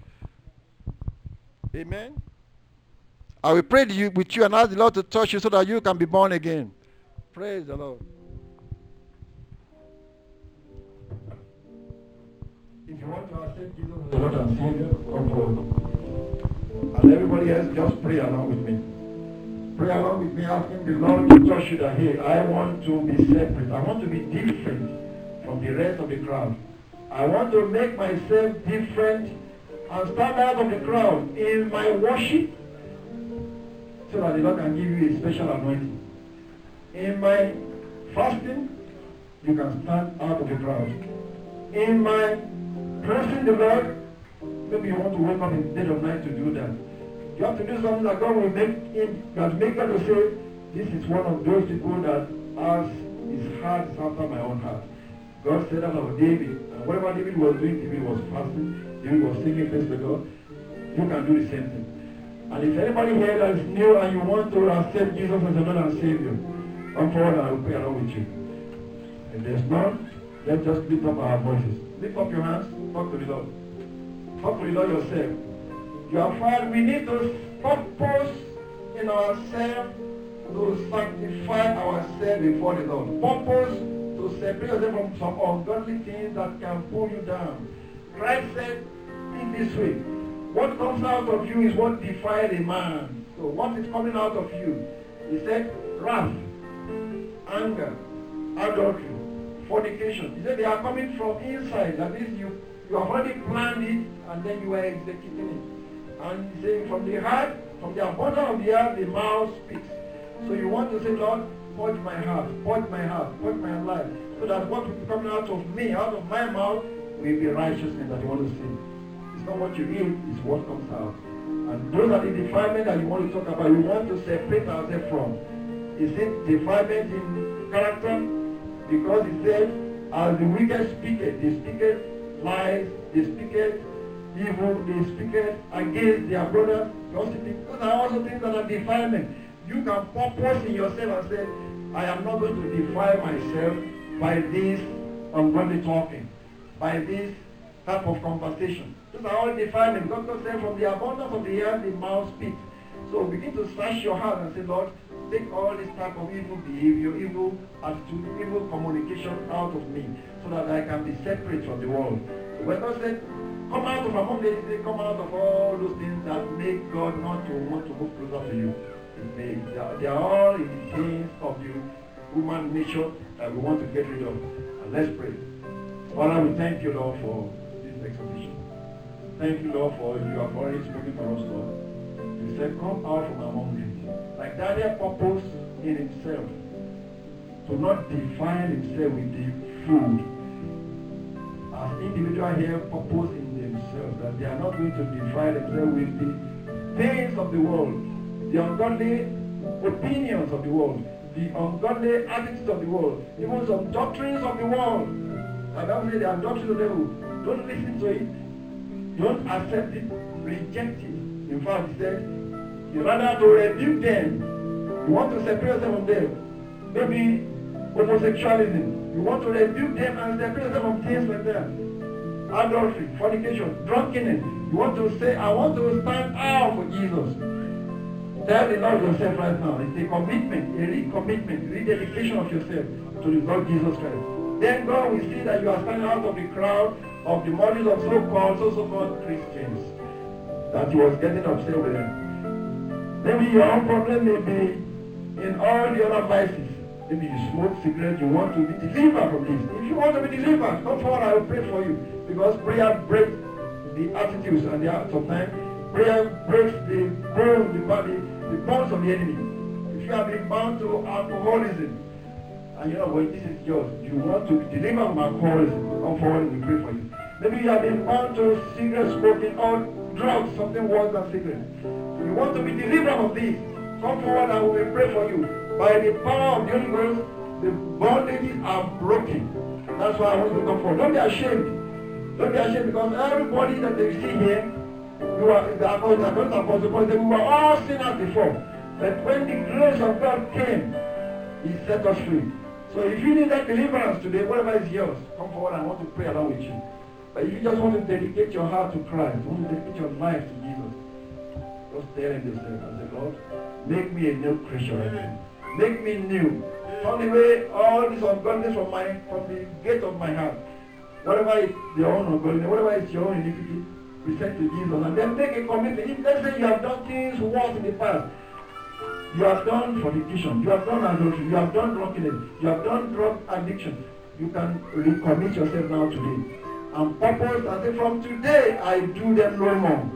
Amen. I will pray you, with you and ask the Lord to touch you so that you can be born again. Praise the Lord. If you want to accept Jesus as your Lord and Savior, come forward. And everybody else, just pray along with me. Pray along with me, asking the Lord to touch you that, hey, I want to be separate. I want to be different from the rest of the crowd. I want to make myself different and stand out of the crowd in my worship, so that the Lord can give you a special anointing. In my fasting, you can stand out of the crowd. In my praising the Lord, maybe you want to wake up in the dead of night to do that. You have to do something that God will make him, that make God to say, this is one of those people that has his heart is after my own heart. God said that of David. And whatever David was doing, David was fasting, David was singing praise to God. You can do the same thing. And if anybody here that is new and you want to accept Jesus as your Lord and Savior, come forward and I will pray along with you. If there's none, let's just lift up our voices. Lift up your hands, talk to the Lord. Talk to the Lord yourself. You have found we need to purpose in ourselves to sanctify ourselves before the Lord. Purpose to separate yourself from some ungodly things that can pull you down. Christ said in this way, what comes out of you is what defiles a man. So what is coming out of you? He said, wrath, anger, adultery, fornication. He said they are coming from inside. That is, you, you have already planned it and then you are executing it. And he said, from the heart, from the abundance of the heart, the mouth speaks. So you want to say, Lord, purge my heart, purge my heart, purge my life, so that what will be coming out of me, out of my mouth, will be righteousness that you want to see. It's not what you eat, it's what comes out. And those are the defilements that you want to talk about. You want to separate ourselves from. Is it defilement in character? Because it says, as the wicked speaketh, they speaketh lies, they speaketh evil, they speaketh against their brother. Those are also things that are defilement. You can purpose in yourself and say, I am not going to defile myself by this ungodly talking, by this type of conversation. Those are all defilement. God said, from the abundance of the heart, the mouth speaks. So begin to search your heart and say, Lord, take all this type of evil behavior, evil attitude, evil communication out of me, so that I can be separate from the world. So when God said, come out of among them, they come out of all those things that make God not to want to move closer to you. They, they, are, they are all in the things of the human nature that we want to get rid of. And let's pray. Father, we thank you, Lord, for this exhortation. Thank you, Lord, for you have already spoken for us, Lord. You said, come out from among them. Like Daniel purpose in himself to not define himself with the food. As individuals here purpose in themselves that they are not going to define themselves with the things of the world, the ungodly opinions of the world, the ungodly attitudes of the world, even some doctrines of the world. I don't say they are doctrines of the devil. Don't listen to it. Don't accept it. Reject it. In fact, he said, you rather to rebuke them. You want to separate yourself from them. Maybe homosexualism. You want to rebuke them and separate yourself from things like that. Adultery, fornication, drunkenness. You want to say, I want to stand out for Jesus. Tell the Lord yourself right now. It's a commitment, a recommitment, rededication of yourself to the Lord Jesus Christ. Then God will see that you are standing out of the crowd of the multitude of so-called, so-called Christians. That he was getting upset with them. Maybe your own problem may be in all the other vices. Maybe you smoke cigarettes, you want to be delivered from this. If you want to be delivered, come forward, I will pray for you. Because prayer breaks the attitudes and the acts of man. Prayer breaks the bones, the body, the bonds of the enemy. If you have been bound to alcoholism, and you know, well, this is yours, you want to be delivered from alcoholism, come forward, we pray for you. Maybe you have been bound to cigarette smoking or drugs, something worse than cigarettes. You want to be delivered from this, come forward and we will pray for you. By the power of the Holy Ghost, the bondages are broken. That's why I want you to come forward. Don't be ashamed. Don't be ashamed because everybody that they see here, you are the apostles, the apostles, because we were all sinners before. But when the grace of God came, He set us free. So if you need that deliverance today, whatever is yours, come forward and I want to pray along with you. But if you just want to dedicate your heart to Christ, want to dedicate your life to Jesus, just tell Him yourself and say, Lord, make me a new creature again. Make me new. Turn away all this ungodliness from my from the gate of my heart. Whatever is your own ungodliness, whatever is your own iniquity, present to Jesus. And then make a commitment. If let's say you have done things worse in the past, you have done fornication, you have done adultery, you have done drunkenness, you have done drug addiction, you can recommit yourself now today. And purpose and say, from today I do them no more.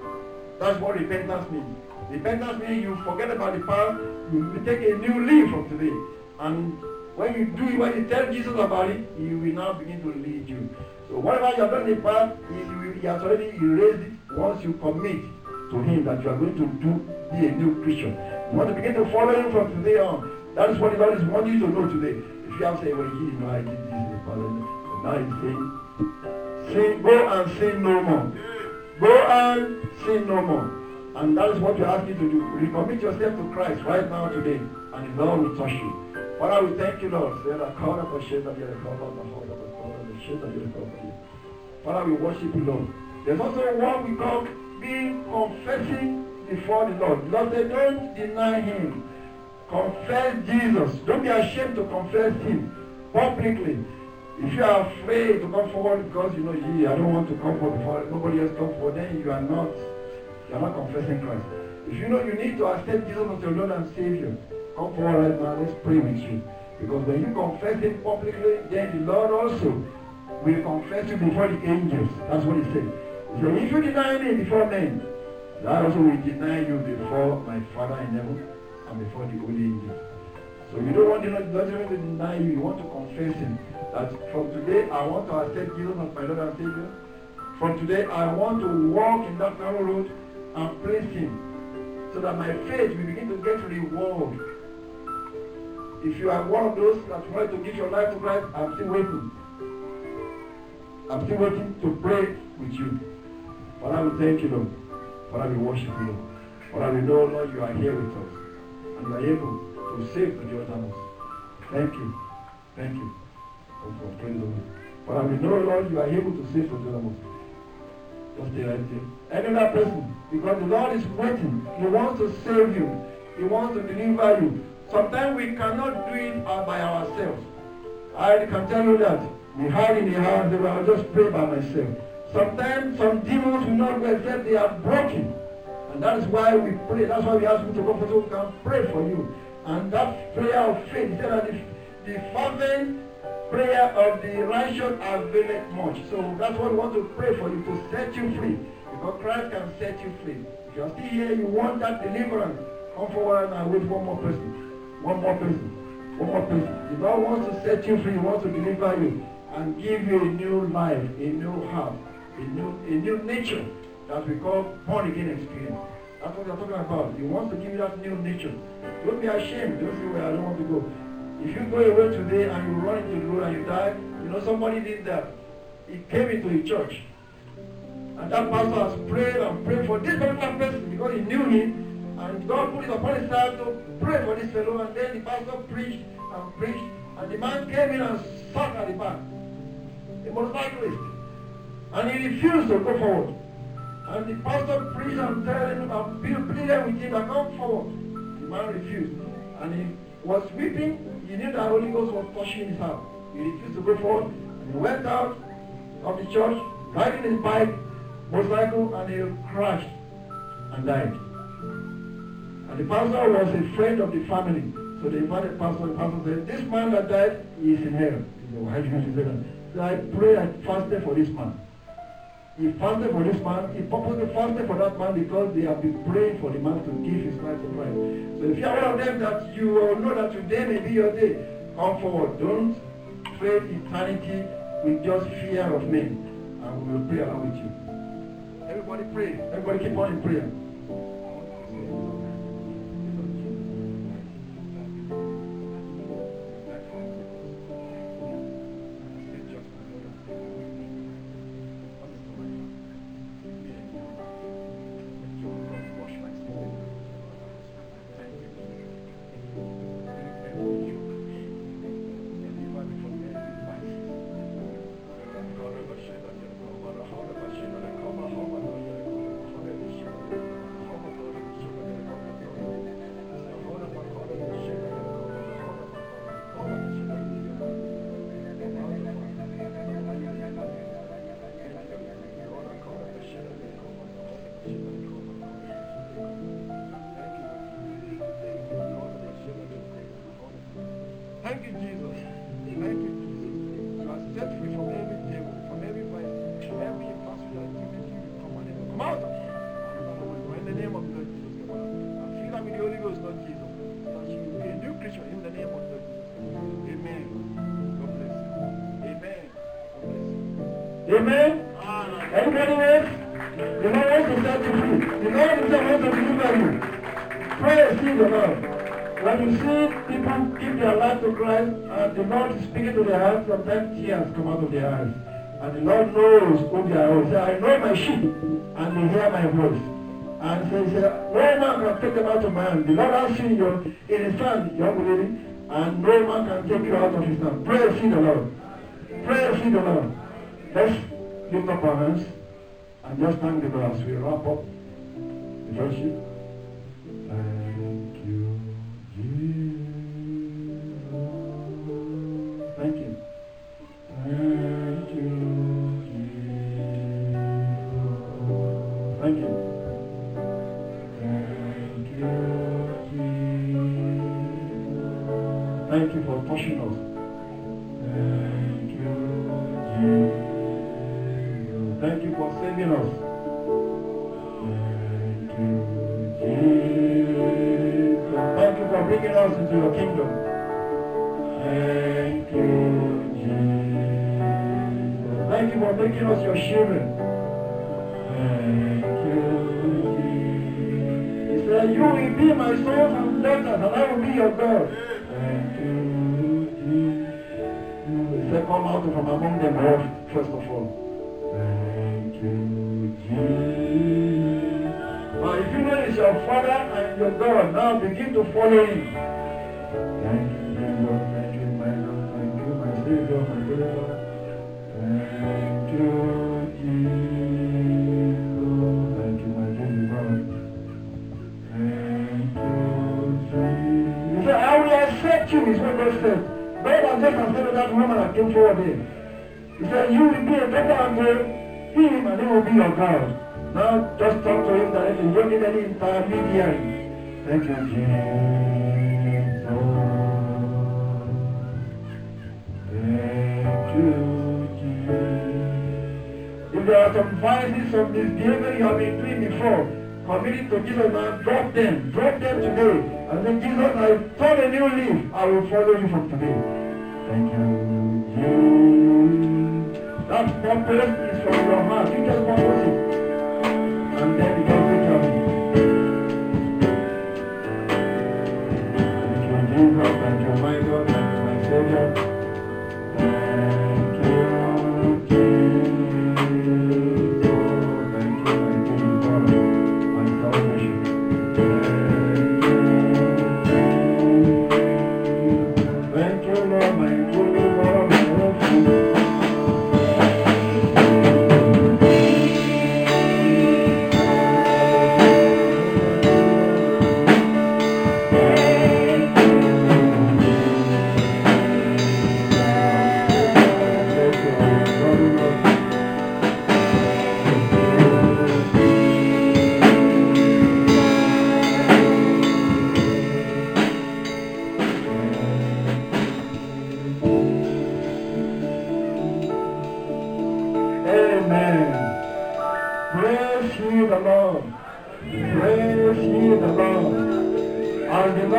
That's what repentance means. Repentance means you forget about the past, you take a new leaf from today. And when you do it, when you tell Jesus about it, He will now begin to lead you. So whatever you have done in the past, He, he has already erased it once you commit to Him that you are going to do be a new creature. You want to begin to follow Him from today on. That is what the Lord is wanting you to know today. If you have said, well, you know, I did this in the past, but now He's saying, sin, go and sin no more. Go and sin no more. And that is what we ask you to do. Recommit yourself to Christ right now today, and the Lord will touch you. Father, we thank you, Lord. Father, we worship you, Lord. There's also what we call being confessing before the Lord. The Lord said, don't deny Him. Confess Jesus. Don't be ashamed to confess Him publicly. If you are afraid to come forward because you know, gee, I don't want to come forward before nobody else comes forward, then you are not, you are not confessing Christ. If you know you need to accept Jesus as your Lord and Savior, come forward right now, let's pray with you. Because when you confess Him publicly, then the Lord also will confess you before the angels. That's what He said. He said, if you deny me before men, I also will deny you before my Father in heaven and before the holy angels. So you don't want to not to deny you, you want to confess Him. That from today I want to accept Jesus as my Lord and Savior. From today I want to walk in that narrow road and praise Him. So that my faith will begin to get reward. If you are one of those that want to give your life to Christ, I'm still waiting. I'm still waiting to pray with you. Father, we thank you, Lord. Father, we worship you, Lord. Father, we know, Lord, you are here with us. And you are able to save the uttermost. Thank you. Thank you. Oh, for praise the Lord. Father, we know, Lord, you are able to save the uttermost. Just stay right there. Any other person, because the Lord is waiting. He wants to save you. He wants to deliver you. Sometimes we cannot do it by ourselves. I can tell you that. We hide in the house, I'll just pray by myself. Sometimes some demons will not go except they are broken. And that is why we pray. That's why we ask you to go for so we can pray for you. And that prayer of faith, said that the, the fervent prayer of the righteous availeth much. So that's what we want to pray for you, to set you free. Because Christ can set you free. If you are still here, you want that deliverance, come forward and wait for one more person. One more person. One more person. The Lord wants to set you free, He wants to deliver you and give you a new life, a new heart, a new, a new nature that we call born again experience. That's what we are talking about. He wants to give you that new nature. Don't be ashamed. Don't say, well, I don't want to go. If you go away today and you run into the road and you die, you know somebody did that. he came into the church. And that pastor has prayed and prayed for this particular person because he knew him. And God put it upon his heart to pray for this fellow. And then the pastor preached and preached. And the man came in and sat at the back. A motorcyclist. And he refused to go forward. And the pastor preached and told him and pleaded with him to come forward. The man refused. And he was weeping. He knew that the Holy Ghost was touching his heart. He refused to go forward. And he went out of the church, riding his bike, motorcycle, and he crashed and died. And the pastor was a friend of the family. So they invited the pastor. The pastor said, this man that died, he is in hell. He said, why do you say that? So I prayed and fasted for this man. He fasted for this man. He purposely fasted for that man because they have been praying for the man to give his life to Christ. So if you are one of them that you will know that today may be your day, come forward. Don't trade eternity with just fear of men. And we will pray along with you. Everybody pray. Everybody keep on in prayer. Thank you, Jesus. Thank you, Jesus. You are set free from every devil, from every vice, every impossible activity you command it to come out. In the name of the Lord Jesus. And fill up with the Holy Ghost, Lord Jesus. That you will be a new creature in the name of the Lord Jesus. Amen. God bless you. Amen. God bless you. Amen. Everybody else, the Lord wants to set you free. The Lord himself wants to deliver you. Pray, see the Lord. When you see people give their life to Christ and the Lord is speaking to their hearts, sometimes tears come out of their eyes. And the Lord knows who they are. He said, I know my sheep and they hear my voice. And so he said, no man can take them out of my hand. The Lord has seen you in his hand, young lady, and no man can take you out of his hand. Pray, see the Lord. Pray, see the Lord. Let's lift up our hands and just thank the Lord as we wrap up the fellowship. Thank you, Jesus. Thank you. Thank you, Jesus. Thank you. Thank you, Jesus. Thank you for touching us. Thank you, Jesus. Thank you for saving us. Thank you, Jesus. Thank you for bringing us into your kingdom. Thank you, Jesus. Thank you for making us your children. Thank you, Jesus. He said, you will be my sons and daughters, and I will be your God. Thank you, Jesus. He said, come out from among them all, first of all. Thank you, Jesus. Now, if you know it's your Father and your God, now begin to follow him. Thank you, Jesus. Thank you, my Lord. Thank you, my Savior, my deliverer. Thank you, Jesus. Thank you, my deliverer. Thank you, Jesus. He said, I will accept you, is what God said. God has just accepted that woman that came forward here. He said, you will be a better unto him and he will be your God. Now just talk to him directly. You don't need any intermediary. Thank you, Jesus. Thank you, Jesus. If there are some vices, some misbehavior you have been doing before, commit it to Jesus now, drop them. Drop them today. And say, Jesus, I turn a new leaf. I will follow you from today. Thank you, Jesus. That purpose is from your heart. You just purpose it. And then you can reach out. Thank you, Jesus. Thank you, my God. Thank you, my Savior. Thank you, Jesus.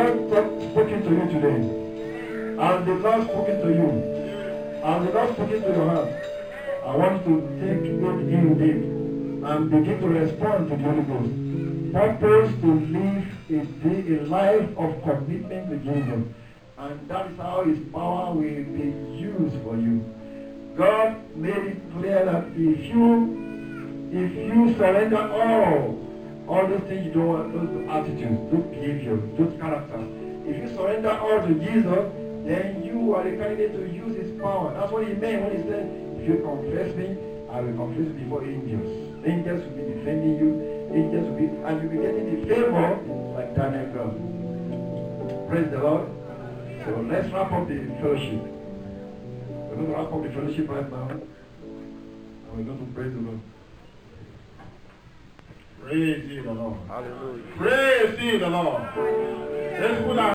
God talk, spoken to you today? Has the Lord spoken to you? Has the Lord spoken to your heart? I want to take it in deep and begin to respond to the Holy Ghost. Purpose to live a, day, a life of commitment to Jesus. And that is how His power will be used for you. God made it clear that if you if you surrender all, all those things you don't want, those attitudes, those behaviors, those characters, if you surrender all to Jesus, then you are the candidate to use His power. That's what He meant when He said, if you confess me, I will confess you before angels. Angels will be defending you, angels will be, and you'll be getting the favor like Daniel got. Praise the Lord. So let's wrap up the fellowship. We're going to wrap up the fellowship right now. And we're going to praise the Lord. Praise ye the Lord. Hallelujah. Praise ye the Lord. Let's put our